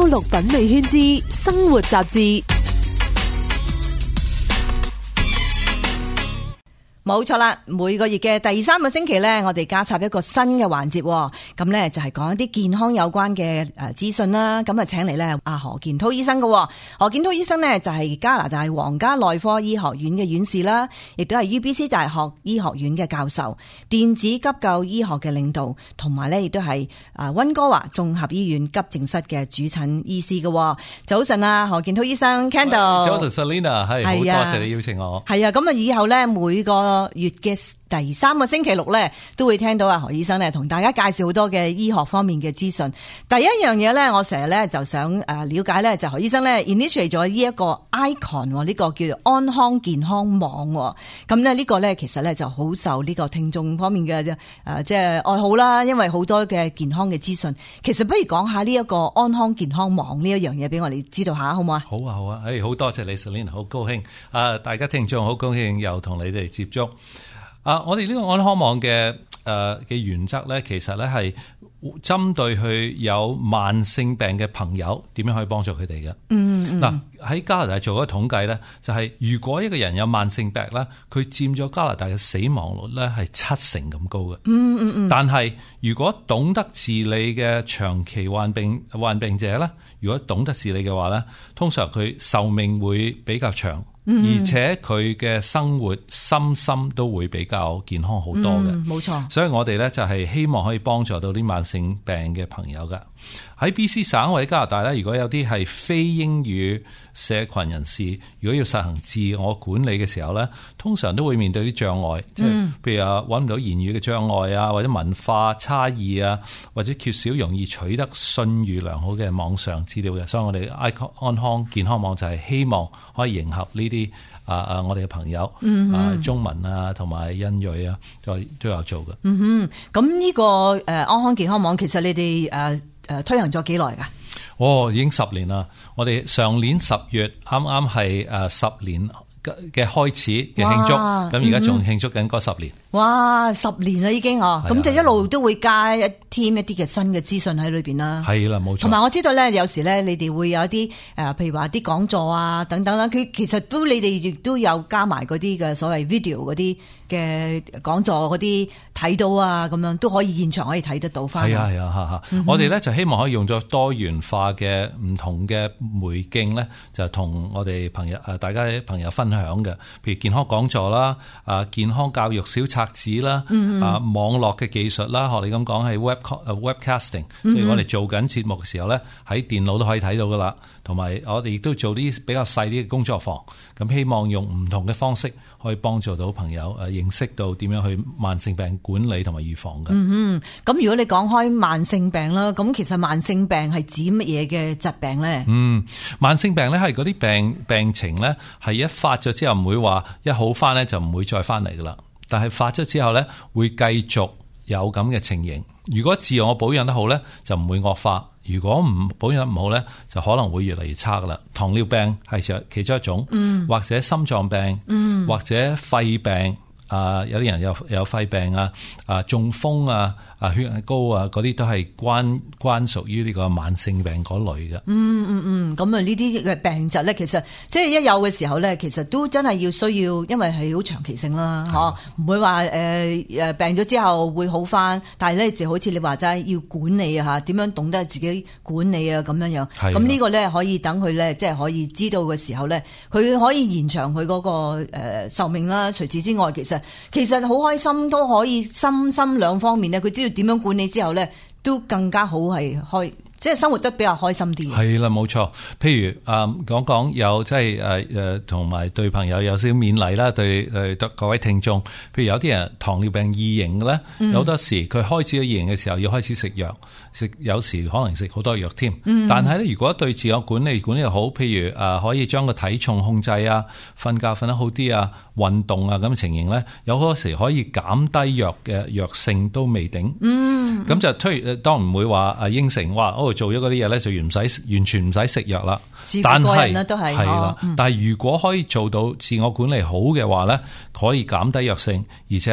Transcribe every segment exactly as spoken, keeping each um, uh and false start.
六品味圈之生活雜誌。 冇錯啦，每個月嘅第三個星期呢，我哋加插一個新嘅環節，咁呢就係講一啲健康有關嘅誒資訊啦。咁啊，請嚟呢阿何健滔醫生嘅。何健滔醫生呢就係加拿大皇家內科醫學院嘅院士啦，亦都係 U B C 大學醫學院嘅教授，電子急救醫學嘅領導，同埋呢亦都係啊溫哥華綜合醫院急症室嘅主診醫師嘅。早晨啊，何健滔醫生 Kendall。 早晨 Selina， 係好多謝你邀請我。 係啊，咁啊以後呢每個月嘅第三個星期六咧，都會聽到啊何醫生咧同大家介紹好多嘅醫學方面嘅資訊。第一樣嘢咧，我成日咧就想誒了解咧，就何醫生咧 initiate 咗呢一個 icon 呢個叫做安康健康網。咁咧呢個咧其實咧就好受呢個聽眾方面嘅誒即係愛好啦，因為好多嘅健康嘅資訊。其實不如講下呢一個安康健康網呢一樣嘢俾我哋知道下，好唔好啊？ 好啊好啊，誒好多謝你 Selina， 好高興啊！大家聽眾好高興又同你哋接觸。啊！我哋呢個安康網嘅誒嘅原則咧，其實咧係針對去有慢性病嘅朋友，點樣可以幫助佢哋嘅。嗯，嗱喺加拿大做咗統計咧，就係、是、如果一個人有慢性病咧，佢佔咗加拿大嘅死亡率咧係七成咁高嘅。嗯嗯嗯。但係如果懂得治理嘅長期患病患病者咧，如果懂得治理嘅話咧，通常佢壽命會比較長。而且佢嘅生活心心都會比較健康好多嘅，冇錯、嗯。所以我哋咧就係希望可以幫助到啲慢性病嘅朋友噶。喺 B C 省或者加拿大咧，如果有啲係非英語社群人士，如果要實行自我管理嘅時候咧，通常都會面對啲障礙，即係、嗯、譬如啊揾唔到言語嘅障礙啊，或者文化差異啊，或者缺少容易取得信譽良好嘅網上資料嘅。所以我哋安康健康網就係希望可以迎合呢啲啊啊我哋嘅朋友、嗯、啊中文啊同埋印裔啊都都有做嘅。嗯哼， 咁呢個誒安康健康網其實你哋誒誒推行咗幾耐噶？ 哦，已經十年啦。我哋上年十月啱啱係誒十年嘅開始嘅慶祝，咁而家仲慶祝緊嗰十年。 哇，十年啦已經嗬，咁就一路都會加一添一啲嘅新嘅資訊喺裏邊啦。 係啦，冇錯。 同埋我知道咧，有時咧你哋會有一啲誒，譬如話啲講座啊等等啦，佢其實都你哋亦都有加埋嗰啲嘅所謂 video 嗰啲嘅講座嗰啲睇到啊，咁樣都可以現場可以睇得到翻。係啊係啊吓吓，嗯、我哋咧就希望可以用咗多元化嘅唔同嘅媒徑咧，就同我哋朋友誒大家朋友分享嘅，譬如健康講座啦，啊健康教育小冊子啦，嗯嗯啊網絡嘅技術啦，學你咁講係 web webcasting，即係我哋做緊節目嘅時候咧，喺電腦都可以睇到噶啦。同埋我哋亦都做啲比較細啲嘅工作坊，咁希望用唔同嘅方式可以幫助到朋友誒認識到點樣去慢性病管理同埋預防嘅。嗯嗯，咁如果你講開慢性病啦，咁其實慢性病係指乜嘢嘅疾病咧？嗯， 慢性病咧係嗰啲病病情咧係一發咗之後唔會話一好翻咧就唔會再翻嚟噶啦。但係發咗之後咧，會繼續有咁嘅情形。如果自我保養得好咧，就唔會惡化；如果唔保養得唔好咧，就可能會越嚟越差噶啦。糖尿病係其中一種，嗯、或者心臟病，嗯、或者肺病。啊，有啲人有有肺病啊，啊中風啊，啊血壓高啊，嗰啲都係關關屬於呢個慢性病嗰類嘅。嗯嗯嗯，咁啊呢啲嘅病疾咧，其實即係一有嘅時候咧，其實都真係要需要，因為係好長期性啦，嗬，唔會話誒誒病咗之後會好翻，但係咧就好似你話齋要管理啊嚇，點樣懂得自己管理啊咁樣樣。咁呢個咧可以等佢咧，即係可以知道嘅時候咧，佢可以延長佢嗰個誒壽命啦。除此之外，其實其實好開心都可以心心兩方面咧，佢知道點樣管理之後咧，都更加好係開。即係生活得比較開心啲。 係啦，冇錯。譬如誒講講有即係誒誒同埋對朋友有少少勉勵啦，對誒各位聽眾。譬如有啲人糖尿病二型嘅咧，嗯、有好多時佢開始咗二型嘅時候要開始食藥，食有時可能食好多藥添。嗯、但係咧，如果對自我管理管理又好，譬如誒可以將個體重控制啊，瞓覺瞓得好啲啊，運動啊咁嘅情形咧，有好多時可以減低藥嘅藥性都未定。嗯，咁就推當然唔會話誒應承話做咗嗰啲嘢咧，就唔使完全唔使食藥啦。但係都係係啦，嗯、但係如果可以做到自我管理好嘅話咧，可以減低藥性，而且咧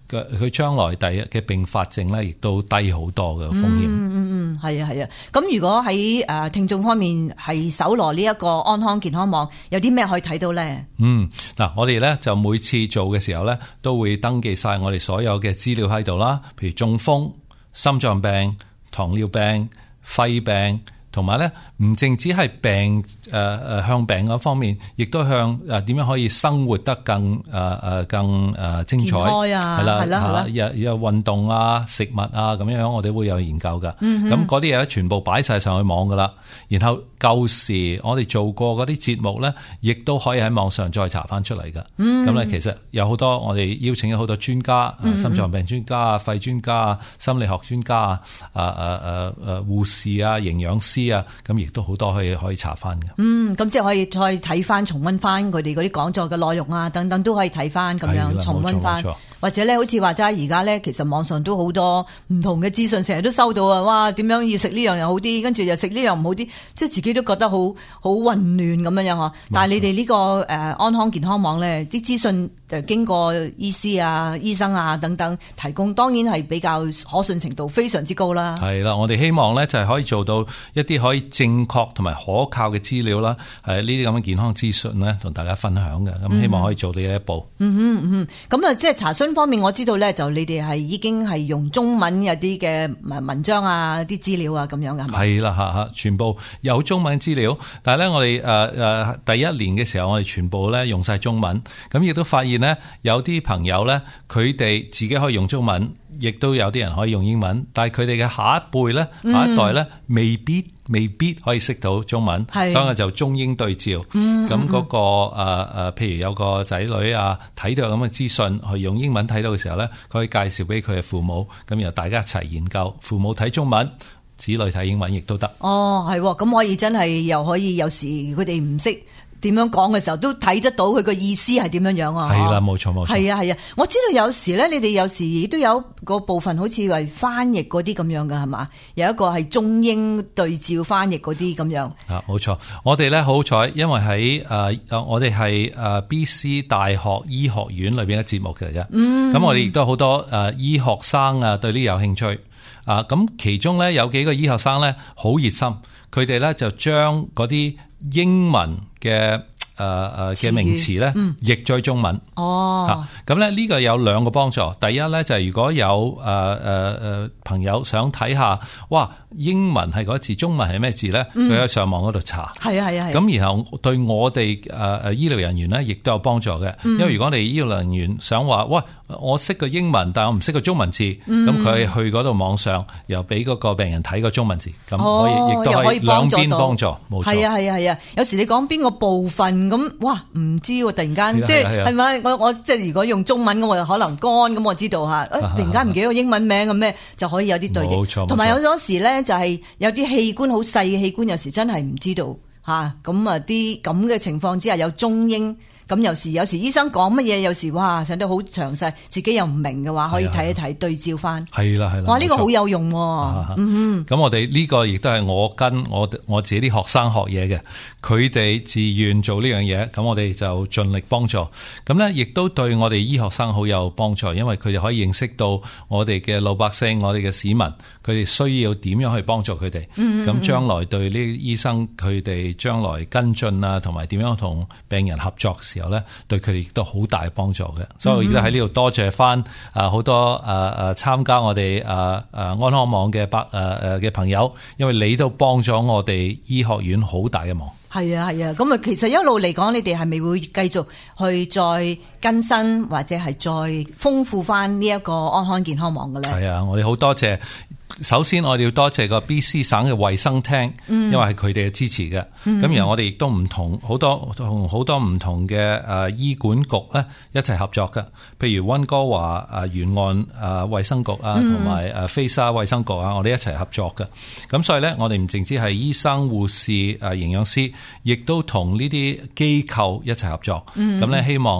嘅佢將來第日嘅併發症咧，亦都低好多嘅風險。 嗯嗯嗯，係啊係啊。咁如果喺誒聽眾方面係搜羅呢一個安康健康網，有啲咩可以睇到咧？ 嗯，嗱，我哋咧就每次做嘅時候咧，都會登記晒我哋所有嘅資料喺度啦，譬如中風、心臟病、糖尿病、肺病。同埋咧，唔淨止係病誒誒、呃、向病嗰方面，亦都向誒點樣可以生活得更誒誒、呃、更誒精彩，係啦啦係啦係啦， 有有運動啊、食物啊咁樣樣，我哋會有研究噶。咁嗰啲嘢咧，全部擺晒上去網噶啦。然後舊時我哋做過嗰啲節目咧，亦都可以喺網上再查翻出嚟噶。咁咧、嗯，其實有好多我哋邀請咗好多專家，嗯、心臟病專家啊、肺專家啊、心理學專家啊、啊啊啊啊護士啊、營養師。啊，咁亦都好多可以可以查翻嘅。嗯， 咁即係可以再睇翻、重溫翻佢哋嗰啲講座嘅內容啊，等等都可以睇翻咁樣重溫翻。或者咧，好似話齋而家咧，其實網上都好多唔同嘅資訊，成日都收到啊！哇，點樣要食呢樣又好啲，跟住又食呢樣唔好啲，即係自己都覺得好好混亂咁樣樣嗬。但係你哋呢個誒安康健康網咧，啲資訊就經過醫師啊、醫生啊等等提供，當然係比較可信程度非常之高啦。 係啦，我哋希望咧就係可以做到一啲可以正確同埋可靠嘅資料啦，係呢啲咁嘅健康資訊咧，同大家分享嘅。咁希望可以做到呢一步。 嗯哼嗯哼，咁啊，即係查詢方面，我知道咧，就你哋係已經係用中文有啲嘅文章啊、啲資料啊咁樣嘅係咪？ 係啦嚇嚇，全部有中文資料，但係咧我哋誒誒第一年嘅時候，我哋全部咧用晒中文，咁亦都發現咧有啲朋友咧，佢哋自己可以用中文，亦都有啲人可以用英文，但係佢哋嘅下一輩咧、下一代咧，未必。未必可以識到中文，所以我就中英對照。咁嗰、嗯嗯那個誒誒、呃，譬如有個仔女啊，睇到有咁嘅資訊，去用英文睇到嘅時候咧，佢可以介紹俾佢嘅父母，咁然後大家一齊研究，父母睇中文，子女睇英文亦都得。哦， 係，咁可以真係又可以，有時佢哋唔識點樣講嘅時候，都睇得到佢個意思係點樣樣啊？ 係啦，冇錯冇錯。係啊係啊，我知道有時咧，你哋有時亦都有個部分好似為翻譯嗰啲咁樣嘅係嘛？有一個係中英對照翻譯嗰啲咁樣。 啊，冇錯。我哋咧好彩，因為喺誒誒，我哋係誒 B C 大學醫學院裏邊嘅節目嚟嘅。嗯。咁我哋亦都好多誒醫學生啊，對呢有興趣。啊，咁其中咧有幾個醫學生咧好熱心，佢哋咧就將嗰啲英文嘅誒誒嘅名詞咧譯咗中文。哦，咁咧呢個有兩個幫助。第一咧就係如果有誒誒誒朋友想睇下，哇，英文係嗰字，中文係咩字咧？佢喺上網嗰度查。係啊係啊係。咁然後對我哋誒誒醫療人員咧，亦都有幫助嘅。因為如果我哋醫療人員想話，喂，我識個英文，但係我唔識個中文字，咁佢去嗰度網上又俾嗰個病人睇個中文字，咁可以亦都可以兩邊幫助。冇錯。係啊係啊係啊。有時你講邊個部分咁，哇，唔知喎，突然間即係係咪？我我即係如果用中文咁，我就可能乾咁，我知道嚇。誒，突然間唔記得個英文名咁咩，就可以有啲對應。冇錯。同埋有陣時咧，就係有啲器官好細嘅器官，有時真係唔知道嚇。咁啊啲咁嘅情況之下，有中英。咁有時有時醫生講乜嘢，有時哇上得好詳細，自己又唔明嘅話，可以睇一睇對照翻。係啦係啦，哇呢個好有用。嗯，咁我哋呢個亦都係我跟我我自己啲學生學嘢嘅，佢哋自願做呢樣嘢，咁我哋就盡力幫助。咁咧亦都對我哋醫學生好有幫助，因為佢哋可以認識到我哋嘅老百姓，我哋嘅市民，佢哋需要點樣去幫助佢哋。嗯，咁將來對呢啲醫生佢哋將來跟進啊，同埋點樣同病人合作時候咧，對佢哋亦都好大嘅幫助嘅，所以我而家喺呢度多謝翻啊好多誒誒參加我哋誒誒安康網嘅百誒誒嘅朋友，因為你都幫咗我哋醫學院好大嘅忙。係啊係啊，咁啊其實一路嚟講，你哋係咪會繼續去再更新或者係再豐富翻呢一個安康健康網嘅咧？係啊，我哋好多謝。首先我哋要多謝個 B C 省嘅衛生廳，因為係佢哋嘅支持嘅。咁、嗯、然後我哋亦都唔同好多同好多唔同嘅誒醫管局咧一齊合作嘅，譬如溫哥華誒沿岸誒衛生局啊，同埋誒菲沙衛生局啊，我哋一齊合作嘅。咁所以咧，我哋唔淨止係醫生、護士、誒營養師，亦都同呢啲機構一齊合作。咁咧、嗯，希望誒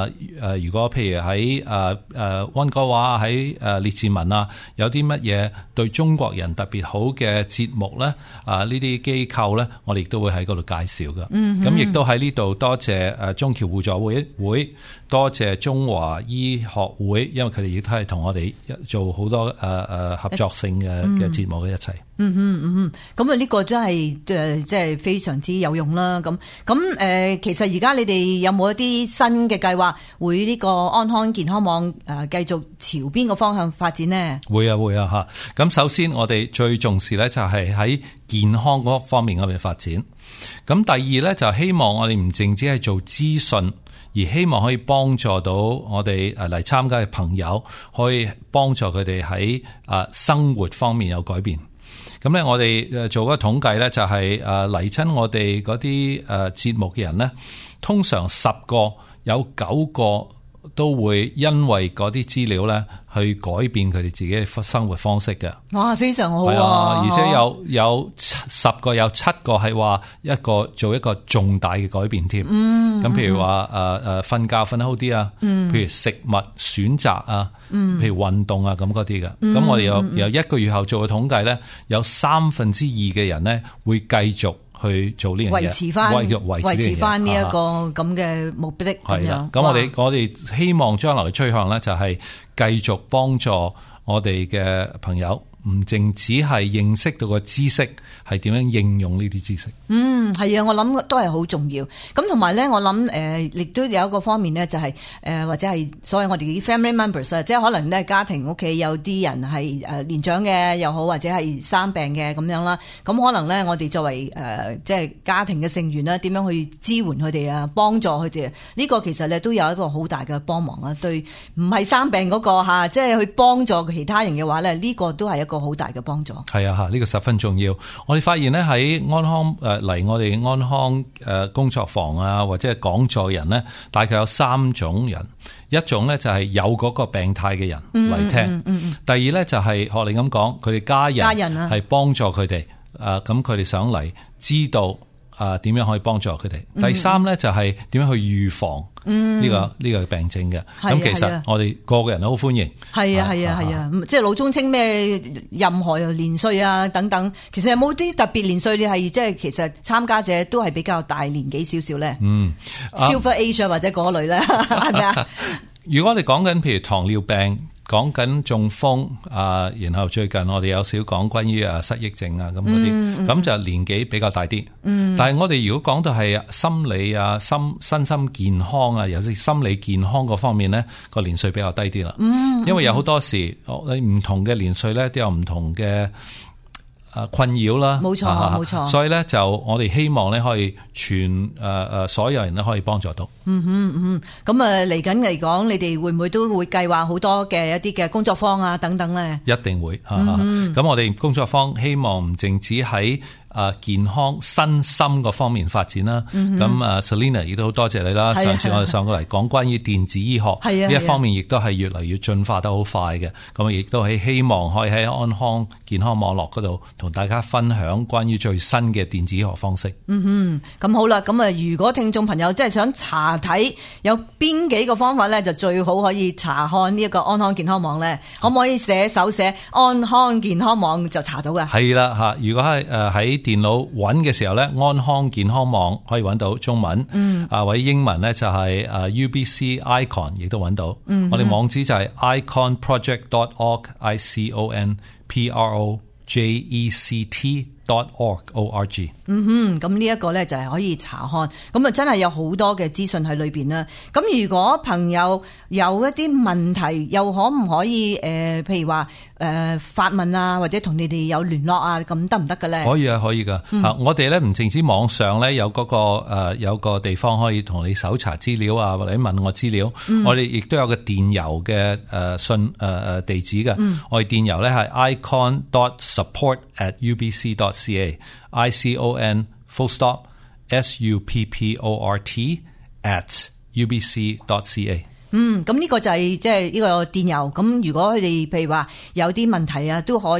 誒誒，如果譬如喺誒誒溫哥華喺誒列治文啊，有啲乜嘢對中國人特別好嘅節目咧，啊呢啲機構咧，我哋亦都會喺嗰度介紹噶。咁亦都喺呢度多謝誒中僑互助會會，多謝中華醫學會，因為佢哋亦都係同我哋做好多誒誒合作性嘅嘅節目嘅一齊。 嗯哼嗯哼，咁啊呢個真係誒即係非常之有用啦。咁咁誒，其實而家你哋有冇一啲新嘅計劃，會呢個安康健康網誒繼續朝邊個方向發展呢？ 會啊會啊嚇。咁首先我哋最重視咧就係喺健康嗰方面嗰邊發展。咁第二咧就希望我哋唔淨止係做資訊，而希望可以幫助到我哋誒嚟參加嘅朋友，可以幫助佢哋喺誒生活方面有改變。咁咧，我哋誒做個統計咧，就係誒嚟親我哋嗰啲誒節目嘅人咧，通常十個有九個都會因為嗰啲資料咧，去改變佢哋自己嘅生活方式嘅。 哇，非常好啊！ 啊， 而且有有十個有七個係話一個做一個重大嘅改變添。嗯，咁譬如話誒誒瞓覺瞓得好啲啊，嗯，譬如食物選擇啊，嗯，譬如運動啊咁嗰啲嘅。咁、嗯、我哋有有一個月後做嘅統計咧，有三分之二嘅人咧會繼續去做呢樣嘢， 維持翻維持翻呢一個咁嘅目的。 係啦，咁我哋我哋希望將來嘅趨向咧就係繼續幫助我哋嘅朋友，唔淨只係認識到個知識係點樣應用呢啲知識。 嗯，係啊，我諗都係好重要。咁同埋咧，我諗誒，亦、呃、都有一個方面咧，就係、是、誒、呃、或者係所謂我哋啲 family members 啊，即係可能咧家庭屋企有啲人係誒年長嘅又好，或者係生病嘅咁樣啦。咁可能咧，我哋作為誒、呃、即係家庭嘅成員啦，點樣去支援佢哋啊，幫助佢哋啊？呢、這個其實咧都有一個好大嘅幫忙啊。對，唔係生病嗰、那個吓，即係去幫助其他人嘅話咧，呢、這個都係一個好大嘅幫助。係啊，吓、這、呢個十分重要。我哋發現咧喺安康誒嚟、呃、我哋安康誒工作坊啊，或者係講座人咧，大概有三種人。一種咧就係有嗰個病態嘅人嚟聽，嗯嗯嗯嗯、第二咧就係學你咁講，佢哋家人家人啊係幫助佢哋，誒咁佢哋想嚟知道誒點樣可以幫助佢哋。嗯、第三咧就係點樣去預防呢、這個呢、嗯、個病症嘅。咁、嗯、其實我哋個個人都好歡迎。係啊係啊係啊， 即係老中青咩任何年歲啊等等，其實有冇啲特別年歲你係即係其實參加者都係比較大年紀少少咧？嗯 Silver Age 或者嗰類咧，係咪啊？ 如果我哋講緊譬如糖尿病，講緊中風啊，然後最近我哋有少講關於啊失憶症啊咁嗰啲，咁、嗯、就年紀比較大啲。嗯，但係我哋如果講到係心理啊、心身心健康啊，尤其是心理健康嗰方面咧，個年歲比較低啲啦。嗯，因為有好多時你唔同嘅年歲咧，都有唔同嘅誒困擾啦。冇錯冇錯，所以咧就我哋希望咧可以全誒誒所有人都可以幫助到。 嗯哼嗯哼，咁啊嚟緊嚟講，你哋會唔會都會計劃好多嘅一啲嘅工作坊啊等等咧？ 一定會嚇。咁、嗯、我哋工作坊希望唔淨止喺誒健康身心個方面發展啦。咁啊 Selena 亦都好多謝你啦。上次我哋上過嚟講關於電子醫學呢一方面，亦都係越嚟越進化得好快嘅。咁亦都係希望可以喺安康健康網絡嗰度同大家分享關於最新嘅電子醫學方式。 嗯哼，咁好啦。咁啊，如果聽眾朋友真係想查睇有邊幾個方法咧，就最好可以查看呢一個安康健康網咧。可唔可以寫手寫安康健康網就查到㗎？ 係啦嚇，如果係誒喺電腦揾嘅時候咧，安康健康網可以揾到中文，嗯，啊或者英文咧就係誒 U B C Icon 亦都揾到。嗯，我哋網址就係 icon project dot org，I C O N P R O J E C T dot org O R G。 嗯哼，咁呢一個咧就係可以查看，咁啊真係有好多嘅資訊喺裏邊啦。咁如果朋友有一啲問題，又可唔可以誒、呃，譬如話誒、呃、發問啊，或者同你哋有聯絡啊，咁得唔得嘅咧？ 可以啊，可以噶。嗯、啊，我哋咧唔淨止網上咧有嗰、那個誒、呃、有個地方可以同你搜查資料啊，或者問我資料。嗯、我哋亦都有個電郵嘅誒信誒誒、呃、地址嘅。嗯、我哋電郵咧係 icon dot support at U B C dot C A。I C O N full stop S U P P O R T at U B C dot C A。 嗯，咁呢個就係即係呢個電郵。咁如果佢哋譬如話有啲問題啊，都可以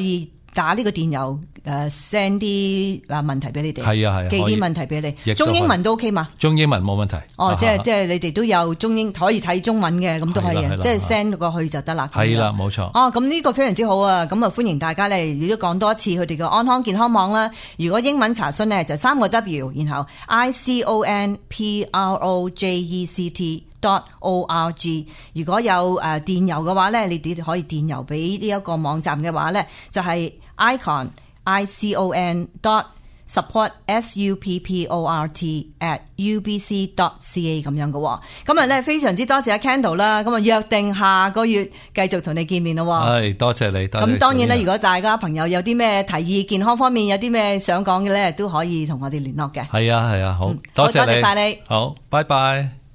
打呢個電郵誒 send 啲啊問題俾你哋， 係啊係， 寄啲問題俾你，中英文都 OK 嘛？ 中英文冇問題。 哦，即係啊即係你哋都有中英可以睇中文嘅，咁都可以嘅，即係 send 過去就得啦。 係啦，冇錯。 哦，咁呢個非常之好啊！咁啊，歡迎大家咧，亦都講多一次佢哋嘅安康健康網啦。如果英文查詢咧，就三個 W， 然後 I C O N P R O J E C T dot O R G。如果有誒電郵嘅話咧，你哋可以電郵俾呢一個網站嘅話咧，就係 icon I C O N dot support S U P P O R T at U B C dot C A 咁樣嘅。今日咧非常之多謝阿 Kendall 啦，咁啊約定下個月繼續同你見面咯。 係，多謝你。 咁當然咧，如果大家朋友有啲咩提議，健康方面有啲咩想講嘅咧，都可以同我哋聯絡嘅。 係啊係啊，好多謝你， 好多謝晒你， 好，拜拜。